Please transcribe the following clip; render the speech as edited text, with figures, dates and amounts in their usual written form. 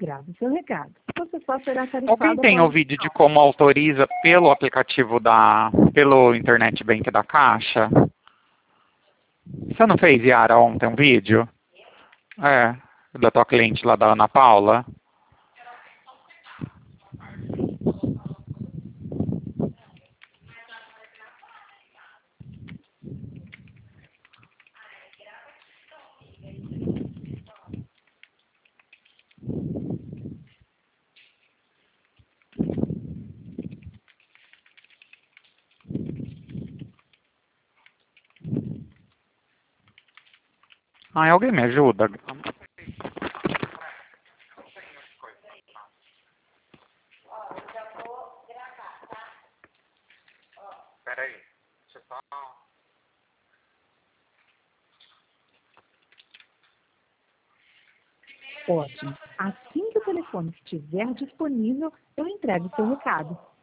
grave seu recado. Você só será tarifado... Alguém tem o vídeo de como autoriza pelo aplicativo pelo Internet Bank da Caixa? Você não fez, Yara, ontem um vídeo? É, da tua cliente lá da Ana Paula? Ai, alguém me ajuda? Peraí, deixa eu só... Ótimo. Assim que o telefone estiver disponível, eu entrego o seu recado.